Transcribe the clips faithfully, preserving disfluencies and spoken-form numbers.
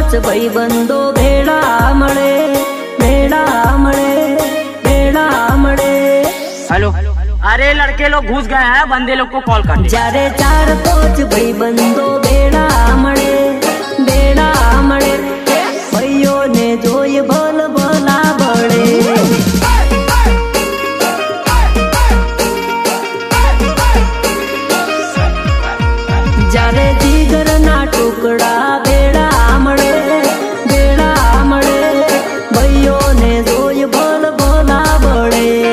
पोच भाई बंदो भेड़ा मळे भेड़ा मळे भेड़ा मळे। हेलो, अरे लड़के लोग घुस गए हैं, बंदे लोग को कॉल कर। जारे चार पोच भाई बंदो भेड़ा मळे भेड़ा मळे। भाइयों ने जोई भल भला बळे। जारे जिगर ना टुकड़ा भेड़ा मळे भेड़ा मळे। भाइयों ने जोई भल भला बळे।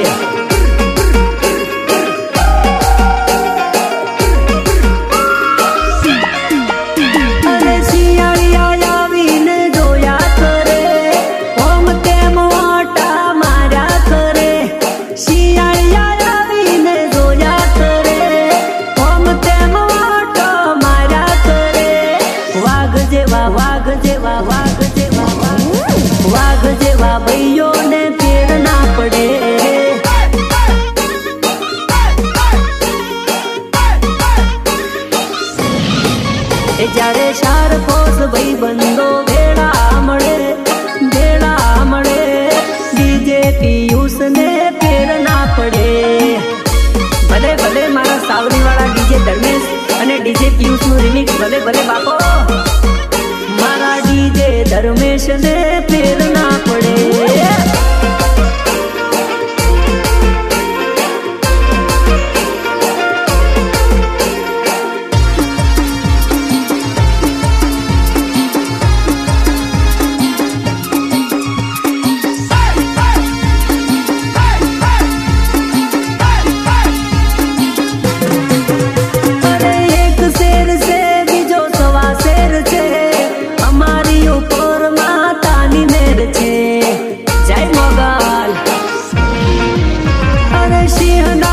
अरे सियाड़िया आवीने जोया करे, ओम तेम ओटा मार्या करे। सियाड़िया आवीने जोया करे, ओम तेम ओटो मार्या करे। वाघ जेवा वाघ जेवा वाघ जेवा वाघ जेवा भाइयों ने तेर ना पड़े। जारे चार पोस भाई बंदो भेड़ा मळे भेड़ा मळे। डीजे पीयूष ने फेर ना पड़े। भले भले मारा सावरी वाला डीजे धर्मेश अने डीजे पीयूष नु रिमिक्स भले भले बापो। मारा डीजे धर्मेश ने फेर ना पड़े। जय मोगल। अरे सिंह